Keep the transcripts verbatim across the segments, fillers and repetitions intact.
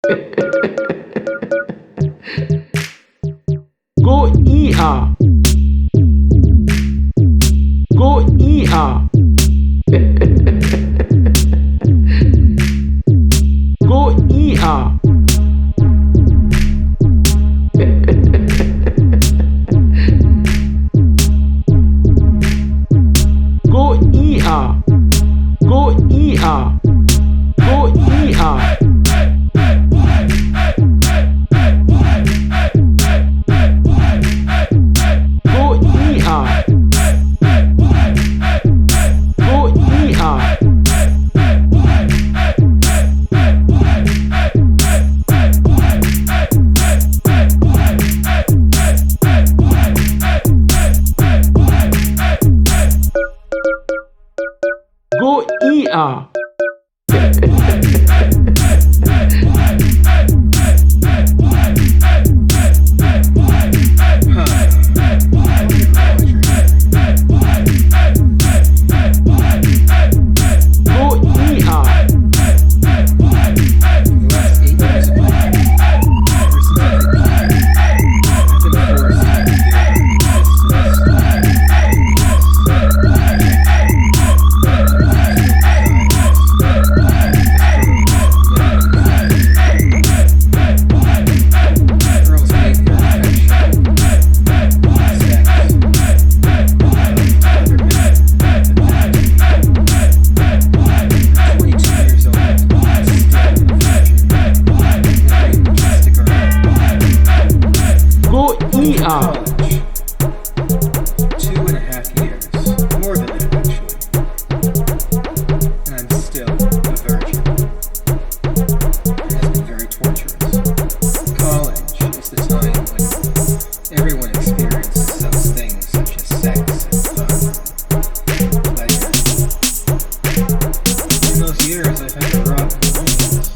Go E R. Go E R. Go E R. Go E R. Go E R. Go E R. Go E R. Go E R. Go E R. E R. Two and a half years. More than that, actually. And I'm still a virgin. It has been very torturous. College is the time when everyone experiences those things such as sex and fun, pleasure. In those years, I've had to rob loneliness.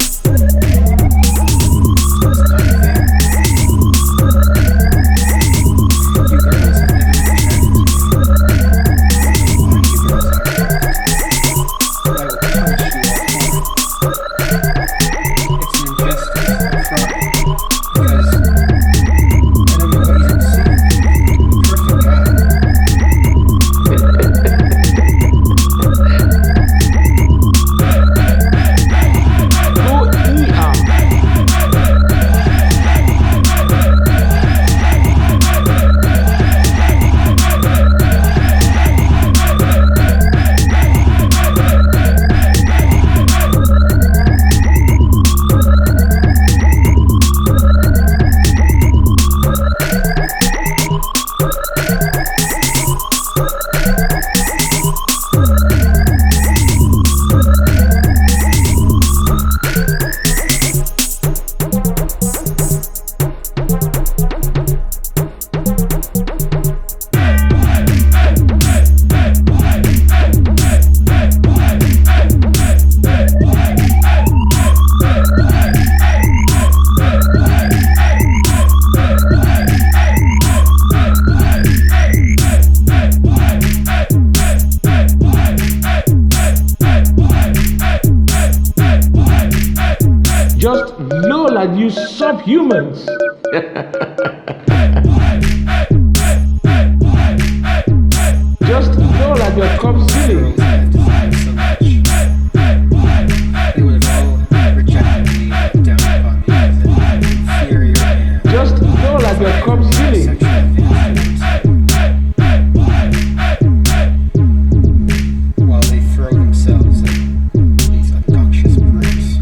Just know that you subhumans. Just know that you're concealing. They would have all rejected me, down upon me as an inferior man. Just know that you're concealing. While they throw themselves at these obnoxious brutes.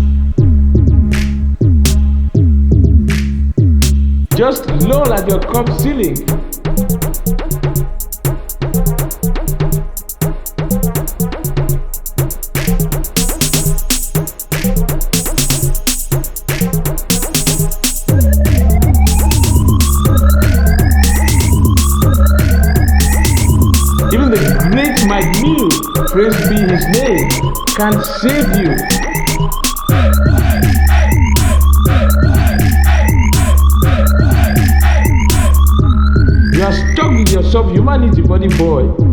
Just know that you're concealing. Even the great Mike Neal, praise be his name, can save you. You are stuck with your subhumanity, buddy boy.